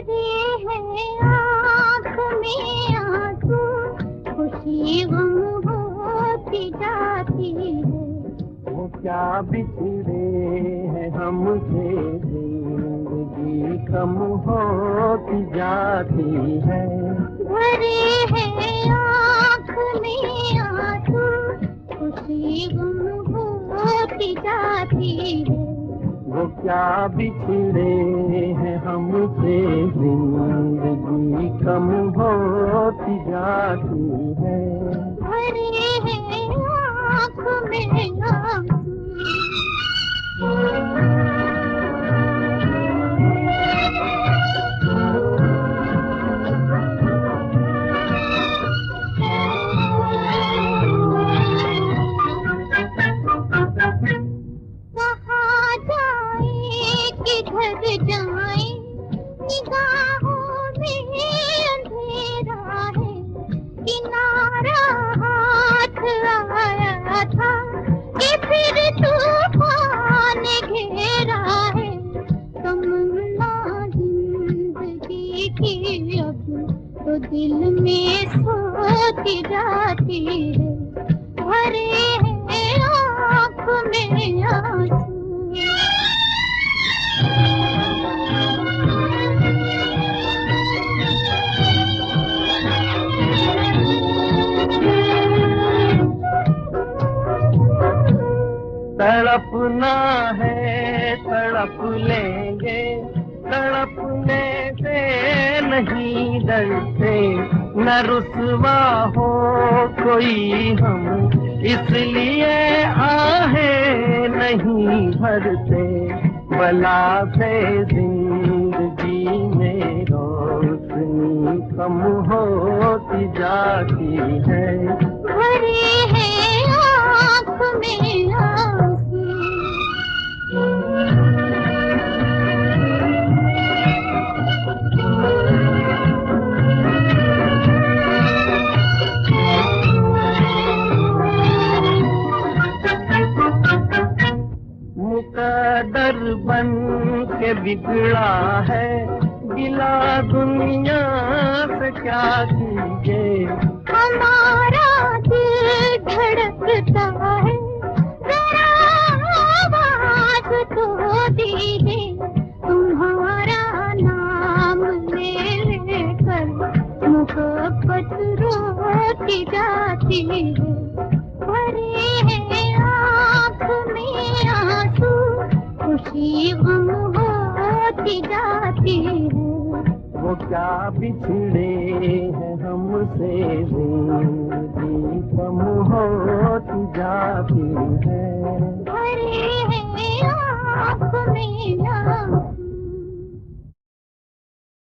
भरे हैं आँख में आंसू, खुशी गम होती जाती है। वो क्या बिछड़े हैं हमसे, जिंदगी कम होती जाती है। भरे हैं आँख में आंसू, खुशी गम होती जाती है। वो क्या बिछड़े हैं हमसे, जिंदगी कम होती जाती है। भरे हैं आँख में आंसू। कहाँ जाए किधर जाए, निगाहों में अंधेरा है। किनारा हाथ आया था कि फिर तूफान घेरा है। तमन्ना जिंदगी की अब तो दिल में सोती जाती है। भरे हैं आँख में आंसू। तड़पना है तड़प लेंगे, तड़पने से नहीं डरते। न रुसवा हो कोई हम, इसलिए आहें नहीं भरते। बला से जिंदगी में रोशनी कम होती जाती है। भरे हैं आँख में आंसू। मुकद्दर बन के बिगड़ा है, गिला दुनिया से क्या कीजिए। हमारा दिल धड़कता है, जरा आवाज तो दीजिए। तुम्हारा नाम ले लेकर मोहब्बत रोती जाती है। भरे हैं आँख में आंसू, खुशी गम होती जाती है। वो क्या बिछड़े हैं हमसे, जिंदगी कम होती जाती है। भरे हैं आँख में आंसू।